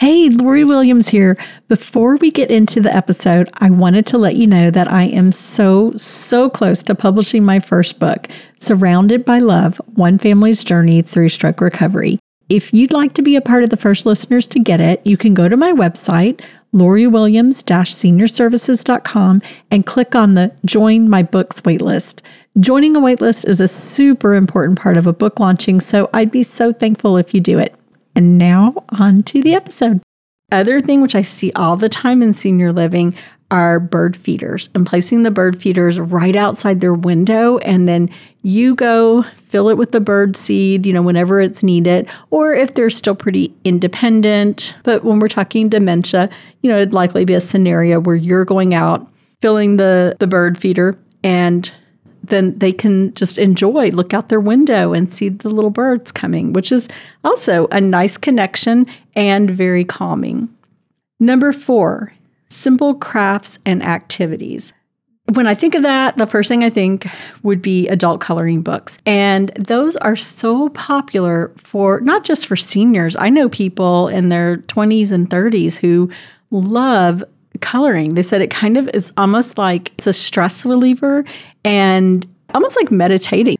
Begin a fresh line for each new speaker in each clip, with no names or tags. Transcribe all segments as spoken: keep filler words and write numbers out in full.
Hey, Lori Williams here. Before we get into the episode, I wanted to let you know that I am so, so close to publishing my first book, Surrounded by Love, One Family's Journey Through Stroke Recovery. If you'd like to be a part of the first listeners to get it, you can go to my website, lori williams dash senior services dot com, and click on the Join My Books waitlist. Joining a waitlist is a super important part of a book launching, so I'd be so thankful if you do it. And now on to the episode. Other thing which I see all the time in senior living are bird feeders and placing the bird feeders right outside their window. And then you go fill it with the bird seed, you know, whenever it's needed, or if they're still pretty independent. But when we're talking dementia, you know, it'd likely be a scenario where you're going out, filling the, the bird feeder, and then they can just enjoy, look out their window and see the little birds coming, which is also a nice connection and very calming. Number four, simple crafts and activities. When I think of that, the first thing I think would be adult coloring books. And those are so popular for not just for seniors. I know people in their twenties and thirties who love coloring. They said it kind of is almost like it's a stress reliever and almost like meditating.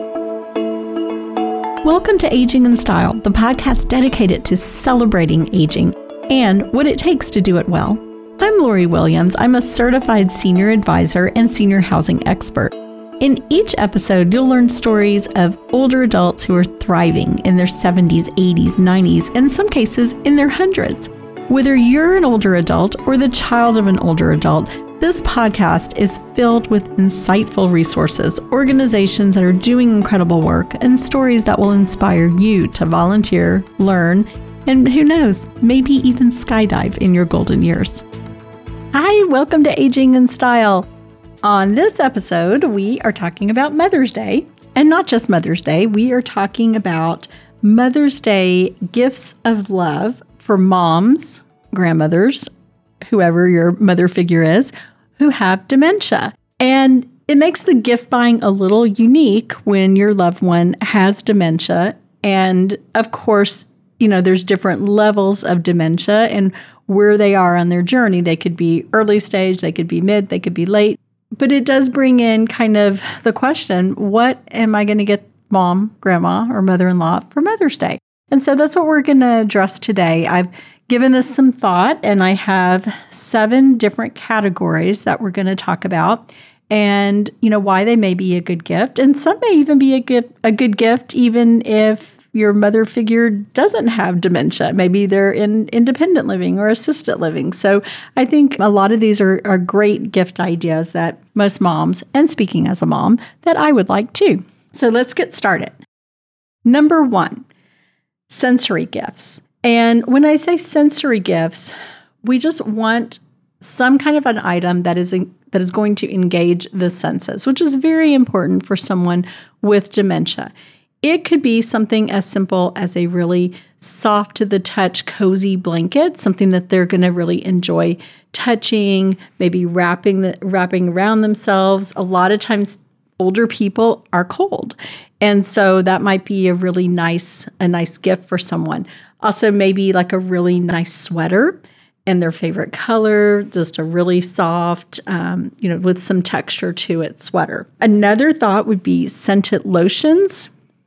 Welcome to Aging in Style, the podcast dedicated to celebrating aging and what it takes to do it well. I'm Lori Williams. I'm a certified senior advisor and senior housing expert. In each episode, you'll learn stories of older adults who are thriving in their seventies, eighties, nineties, and in some cases in their hundreds. Whether you're an older adult or the child of an older adult, this podcast is filled with insightful resources, organizations that are doing incredible work, and stories that will inspire you to volunteer, learn, and who knows, maybe even skydive in your golden years. Hi, welcome to Aging in Style. On this episode, we are talking about Mother's Day, and not just Mother's Day, we are talking about Mother's Day gifts of love for moms, grandmothers, whoever your mother figure is, who have dementia. And it makes the gift buying a little unique when your loved one has dementia. And of course, you know, there's different levels of dementia and where they are on their journey. They could be early stage, they could be mid, they could be late. But it does bring in kind of the question, what am I going to get mom, grandma, or mother-in-law for Mother's Day? And so that's what we're going to address today. I've given this some thought, and I have seven different categories that we're going to talk about, and you know why they may be a good gift, and some may even be a gift, a good gift, even if your mother figure doesn't have dementia. Maybe they're in independent living or assisted living. So I think a lot of these are, are great gift ideas that most moms, and speaking as a mom, that I would like too. So let's get started. Number one. Sensory gifts. And when I say sensory gifts, we just want some kind of an item that is in, that is going to engage the senses, which is very important for someone with dementia. It could be something as simple as a really soft to the touch, cozy blanket, something that they're going to really enjoy touching, maybe wrapping the, wrapping around themselves. A lot of times older people are cold. And so that might be a really nice, a nice gift for someone. Also, maybe like a really nice sweater in their favorite color, just a really soft, um, you know, with some texture to it sweater. Another thought would be scented lotions.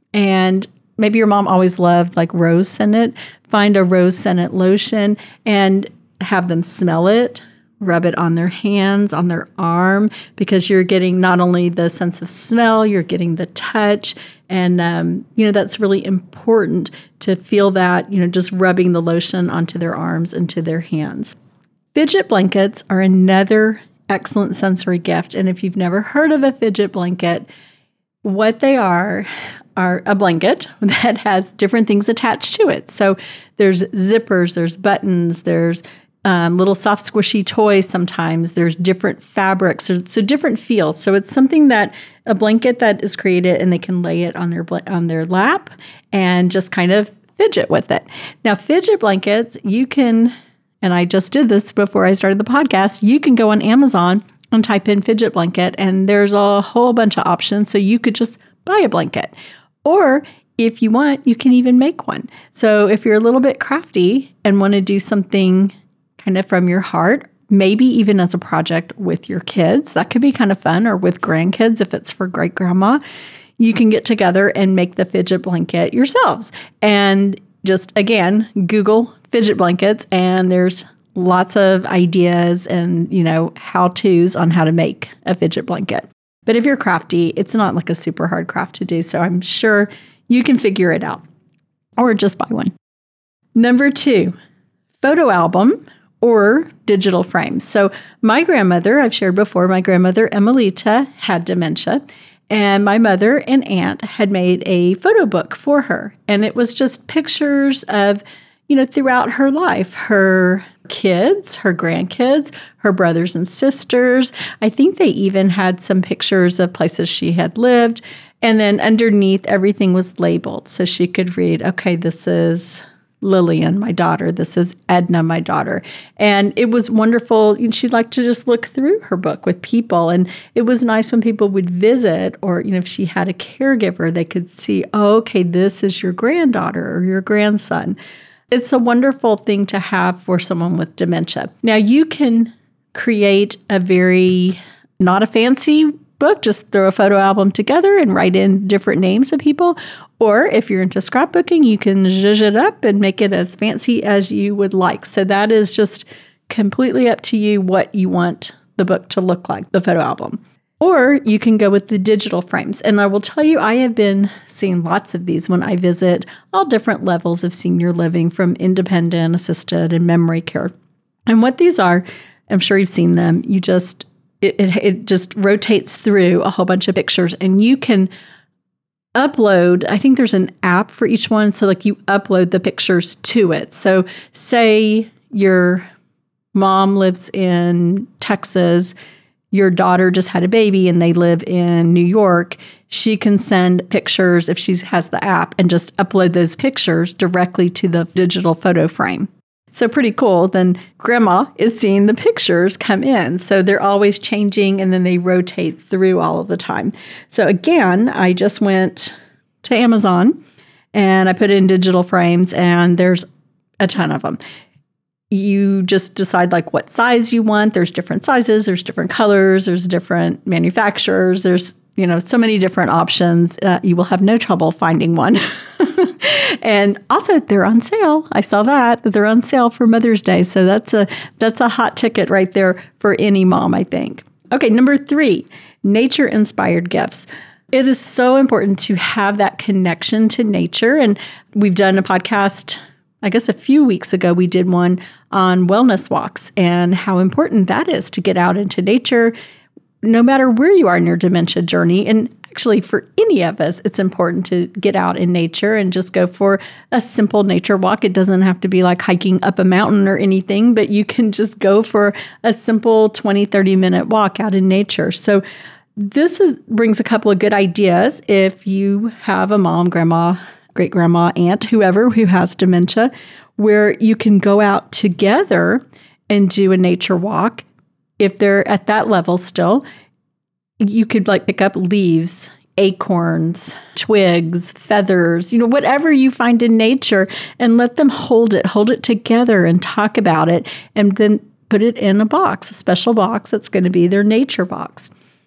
And maybe your mom always loved like rose scented. Find a rose scented lotion and have them smell it. Rub it on their hands, on their arm, because you're getting not only the sense of smell, you're getting the touch. And, um, you know, that's really important to feel that, you know, just rubbing the lotion onto their arms and to their hands. Fidget blankets are another excellent sensory gift. And if you've never heard of a fidget blanket, what they are are a blanket that has different things attached to it. So there's zippers, there's buttons, there's Um, little soft squishy toys sometimes. There's different fabrics, so, so different feels. So it's something that, a blanket that is created and they can lay it on their on their lap and just kind of fidget with it. Now, fidget blankets, you can, and I just did this before I started the podcast, you can go on Amazon and type in fidget blanket and there's a whole bunch of options. So you could just buy a blanket. Or if you want, you can even make one. So if you're a little bit crafty and want to do something kind of from your heart, maybe even as a project with your kids, that could be kind of fun, or with grandkids if it's for great grandma, you can get together and make the fidget blanket yourselves. And just, again, Google fidget blankets, and there's lots of ideas and, you know, how-tos on how to make a fidget blanket. But if you're crafty, it's not like a super hard craft to do, so I'm sure you can figure it out, or just buy one. Number two, photo album or digital frames. So my grandmother, I've shared before, my grandmother Emelita had dementia, and my mother and aunt had made a photo book for her. And it was just pictures of, you know, throughout her life, her kids, her grandkids, her brothers and sisters. I think they even had some pictures of places she had lived. And then underneath, everything was labeled so she could read, okay, this is Lillian, my daughter. This is Edna, my daughter. And it was wonderful. She liked to just look through her book with people. And it was nice when people would visit, or, you know, if she had a caregiver, they could see, oh, okay, this is your granddaughter or your grandson. It's a wonderful thing to have for someone with dementia. Now, you can create a very, not a fancy book, just throw a photo album together and write in different names of people. Or if you're into scrapbooking, you can zhuzh it up and make it as fancy as you would like. So that is just completely up to you what you want the book to look like, the photo album. Or you can go with the digital frames. And I will tell you, I have been seeing lots of these when I visit all different levels of senior living, from independent, assisted, and memory care. And what these are, I'm sure you've seen them. You just, it, it, it just rotates through a whole bunch of pictures, and you can upload, I think there's an app for each one. So like you upload the pictures to it. So say your mom lives in Texas, your daughter just had a baby and they live in New York, she can send pictures if she has the app and just upload those pictures directly to the digital photo frame. So pretty cool. Then grandma is seeing the pictures come in. So they're always changing, and then they rotate through all of the time. So again, I just went to Amazon and I put in digital frames, and there's a ton of them. You just decide like what size you want. There's different sizes, there's different colors, there's different manufacturers, there's, you know, so many different options. Uh, you will have no trouble finding one. And also, they're on sale. I saw that, that they're on sale for Mother's Day. So that's a that's a hot ticket right there for any mom, I think. Okay, number three, nature-inspired gifts. It is so important to have that connection to nature. And we've done a podcast, I guess a few weeks ago, we did one on wellness walks and how important that is to get out into nature, no matter where you are in your dementia journey. And actually, for any of us, it's important to get out in nature and just go for a simple nature walk. It doesn't have to be like hiking up a mountain or anything, but you can just go for a simple twenty, thirty minute walk out in nature. So this is, brings a couple of good ideas if you have a mom, grandma, great grandma, aunt, whoever who has dementia, where you can go out together and do a nature walk. If they're at that level still, you could like pick up leaves, acorns, twigs, feathers, you know, whatever you find in nature, and let them hold it, hold it together and talk about it, and then put it in a box, a special box that's going to be their nature box.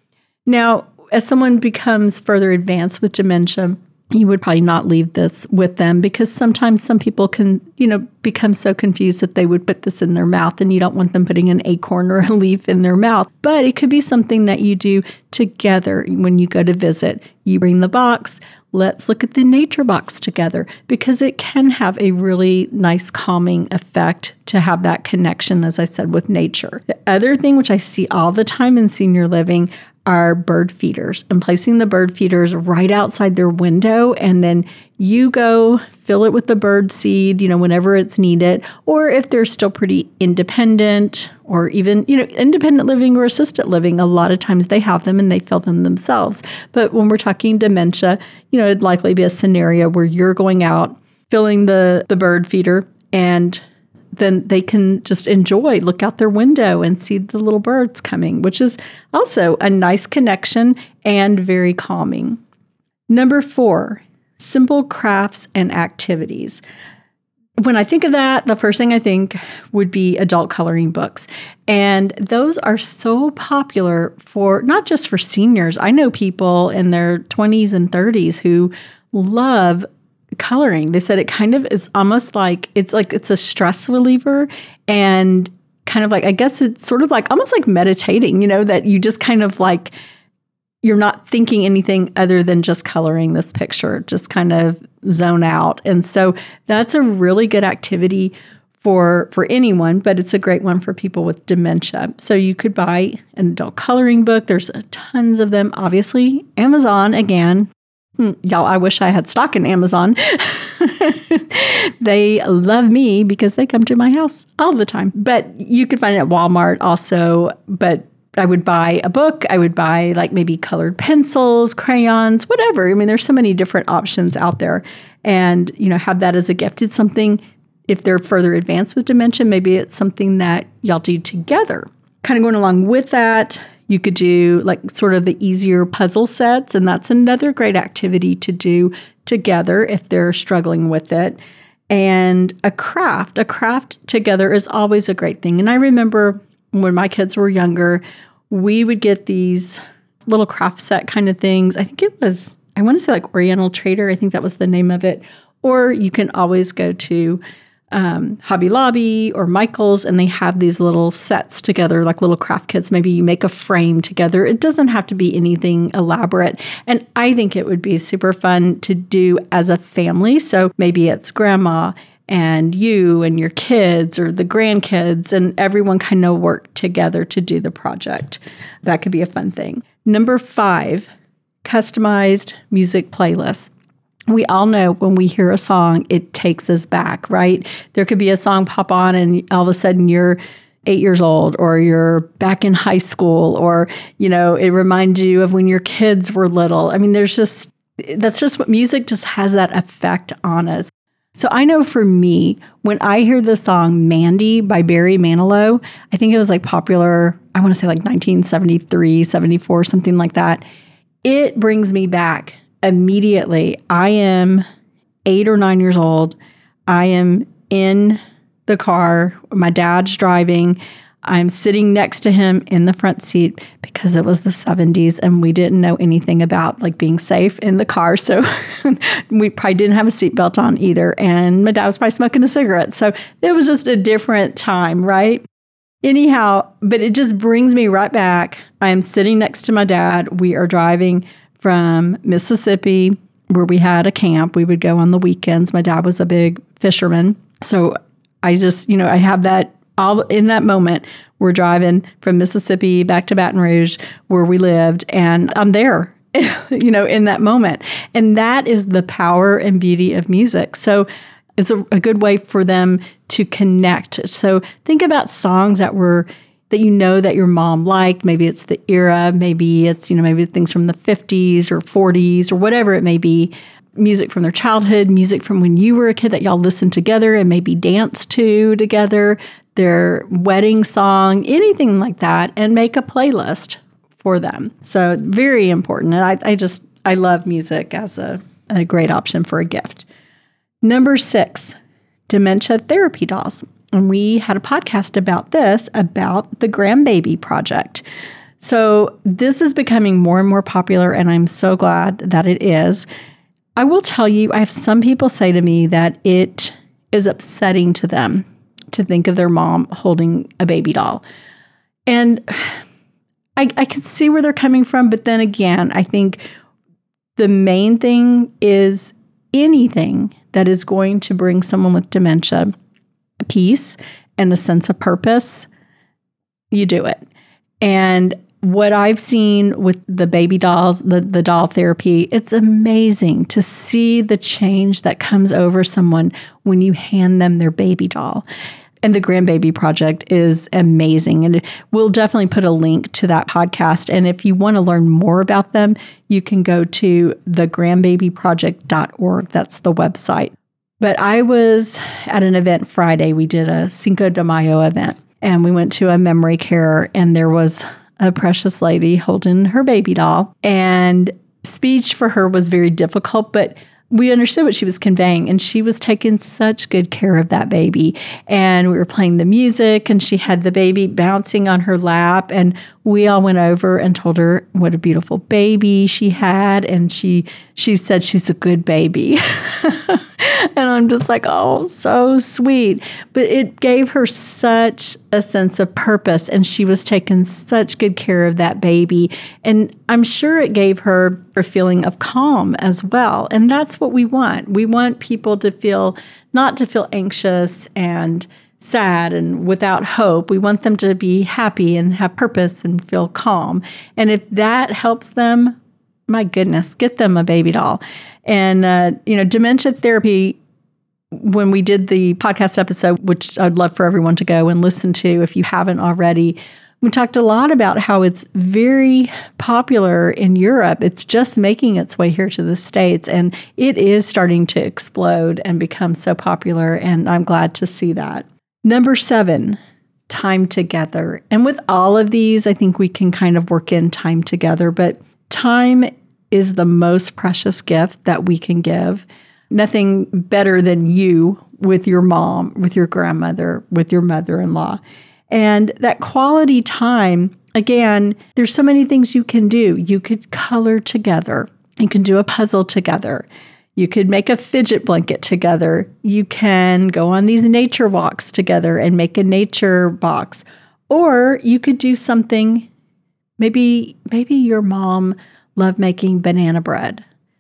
Now, as someone becomes further advanced with dementia, you would probably not leave this with them, because sometimes some people can, you know, become so confused that they would put this in their mouth, and you don't want them putting an acorn or a leaf in their mouth. But it could be something that you do together when you go to visit. You bring the box. Let's look at the nature box together, because it can have a really nice calming effect to have that connection, as I said, with nature. The other thing, which I see all the time in senior living, are bird feeders, and placing the bird feeders right outside their window. And then you go fill it with the bird seed, you know, whenever it's needed, or if they're still pretty independent, or even, you know, independent living or assisted living, a lot of times they have them and they fill them themselves. But when we're talking dementia, you know, it'd likely be a scenario where you're going out, filling the, the bird feeder, and then they can just enjoy, look out their window and see the little birds coming, which is also a nice connection and very calming. Number four, simple crafts and activities. When I think of that, the first thing I think would be adult coloring books. And those are so popular for not just for seniors. I know people in their twenties and thirties who love coloring. They said it kind of is almost like it's like it's a stress reliever and kind of like, I guess it's sort of like almost like meditating, you know, that you just kind of like you're not thinking anything other than just coloring this picture, just kind of zone out. And so that's a really good activity for for anyone, but it's a great one for people with dementia. So you could buy an adult coloring book. There's tons of them. Obviously, Amazon, again, hmm, y'all, I wish I had stock in Amazon. They love me because they come to my house all the time. But you could find it at Walmart also, but I would buy a book. I would buy like maybe colored pencils, crayons, whatever. I mean, there's so many different options out there, and, you know, have that as a gift. It's something, if they're further advanced with dementia, maybe it's something that y'all do together. Kind of going along with that, you could do like sort of the easier puzzle sets, and that's another great activity to do together if they're struggling with it. And a craft, a craft together is always a great thing. And I remember when my kids were younger, we would get these little craft set kind of things. I think it was, I want to say like Oriental Trader. I think that was the name of it. Or you can always go to um, Hobby Lobby or Michael's, and they have these little sets together, like little craft kits. Maybe you make a frame together. It doesn't have to be anything elaborate. And I think it would be super fun to do as a family. So maybe it's grandma and you and your kids or the grandkids, and everyone kind of work together to do the project. That could be a fun thing. Number five, customized music playlists. We all know when we hear a song, it takes us back, right? There could be a song pop on and all of a sudden you're eight years old, or you're back in high school, or, you know, it reminds you of when your kids were little. I mean, there's just, that's just what music just has that effect on us. So I know for me, when I hear the song Mandy by Barry Manilow, I think it was like popular, I want to say like nineteen seventy-three, seventy-four, something like that. It brings me back immediately. I am eight or nine years old. I am in the car. My dad's driving. I'm sitting next to him in the front seat because it was the seventies and we didn't know anything about like being safe in the car. So we probably didn't have a seatbelt on either. And my dad was probably smoking a cigarette. So it was just a different time, right? Anyhow, but it just brings me right back. I am sitting next to my dad. We are driving from Mississippi, where we had a camp. We would go on the weekends. My dad was a big fisherman. So I just, you know, I have that all in that moment. We're driving from Mississippi back to Baton Rouge, where we lived, and I'm there, you know, in that moment. And that is the power and beauty of music. So it's a, a good way for them to connect. So think about songs that were that you know that your mom liked. Maybe it's the era, maybe it's, you know, maybe things from the fifties or forties or whatever it may be. Music from their childhood, music from when you were a kid that y'all listened together and maybe danced to together, their wedding song, anything like that, and make a playlist for them. So very important. And I, I just, I love music as a, a great option for a gift. Number six, dementia therapy dolls. And we had a podcast about this, about the Grandbaby Project. So this is becoming more and more popular, and I'm so glad that it is. I will tell you, I have some people say to me that it is upsetting to them to think of their mom holding a baby doll. And I, I can see where they're coming from, but then again, I think the main thing is anything that is going to bring someone with dementia peace and a sense of purpose, you do it. And what I've seen with the baby dolls, the, the doll therapy, it's amazing to see the change that comes over someone when you hand them their baby doll. And the Grandbaby Project is amazing. And we'll definitely put a link to that podcast. And if you want to learn more about them, you can go to the grandbaby project dot org. That's the website. But I was at an event Friday. We did a Cinco de Mayo event, and we went to a memory care, and there was a precious lady holding her baby doll. And speech for her was very difficult, but we understood what she was conveying, and she was taking such good care of that baby. And we were playing the music, and she had the baby bouncing on her lap, and we all went over and told her what a beautiful baby she had, and she she said she's a good baby. And I'm just like, oh, so sweet. But it gave her such a sense of purpose, and she was taking such good care of that baby. And I'm sure it gave her a feeling of calm as well. And that's what we want. We want people to feel, not to feel anxious and sad and without hope. We want them to be happy and have purpose and feel calm. And if that helps them, my goodness, get them a baby doll. And, uh, you know, dementia therapy, when we did the podcast episode, which I'd love for everyone to go and listen to if you haven't already, we talked a lot about how it's very popular in Europe. It's just making its way here to the States, and it is starting to explode and become so popular, and I'm glad to see that. Number seven, time together. And with all of these, I think we can kind of work in time together, but time is the most precious gift that we can give. Nothing better than you with your mom, with your grandmother, with your mother-in-law. And that quality time, again, there's so many things you can do. You could color together. You can do a puzzle together. You could make a fidget blanket together. You can go on these nature walks together and make a nature box. Or you could do something, maybe, maybe your mom loved making banana bread.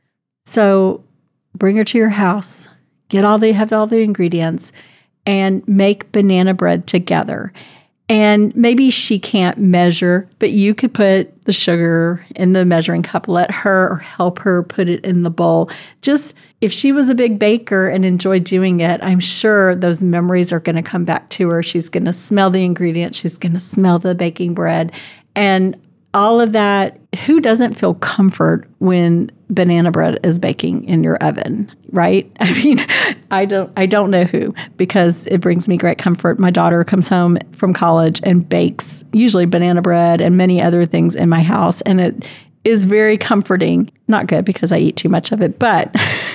So bring her to your house, get all the, have all the ingredients, and make banana bread together. And maybe she can't measure, but you could put the sugar in the measuring cup, let her or help her put it in the bowl. Just if she was a big baker and enjoyed doing it, I'm sure those memories are going to come back to her. She's going to smell the ingredients. She's going to smell the baking bread. And all of that, who doesn't feel comfort when banana bread is baking in your oven, right? I mean, I don't I don't know who, because it brings me great comfort. My daughter comes home from college and bakes usually banana bread and many other things in my house, and it is very comforting. Not good because I eat too much of it, but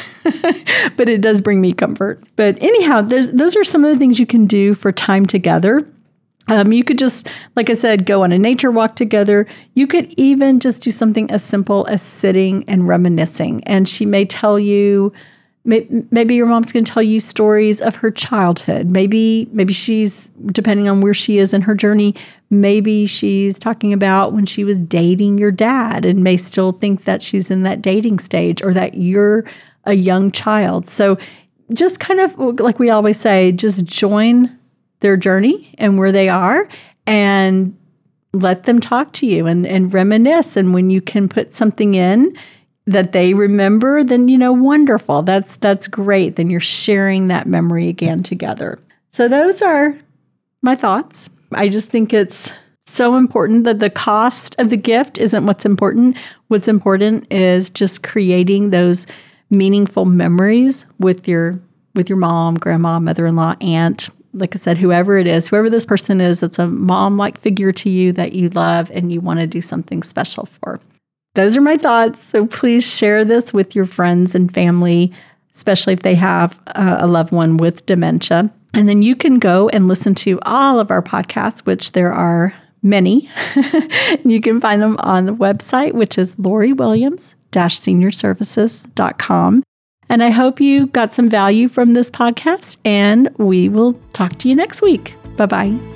but it does bring me comfort. But anyhow, there's, those are some of the things you can do for time together. Um, you could just, like I said, go on a nature walk together. You could even just do something as simple as sitting and reminiscing. And she may tell you, may, maybe your mom's going to tell you stories of her childhood. Maybe, maybe she's, depending on where she is in her journey, maybe she's talking about when she was dating your dad and may still think that she's in that dating stage, or that you're a young child. So just kind of, like we always say, just join their journey and where they are, and let them talk to you and, and reminisce. And when you can put something in that they remember, then, you know, wonderful. That's, that's great. Then you're sharing that memory again together. So those are my thoughts. I just think it's so important that the cost of the gift isn't what's important. What's important is just creating those meaningful memories with your, with your mom, grandma, mother-in-law, aunt, like I said, whoever it is, whoever this person is, that's a mom-like figure to you that you love and you want to do something special for. Those are my thoughts. So please share this with your friends and family, especially if they have uh, a loved one with dementia. And then you can go and listen to all of our podcasts, which there are many. You can find them on the website, which is lori williams dash senior services dot com. And I hope you got some value from this podcast, and we will talk to you next week. Bye-bye.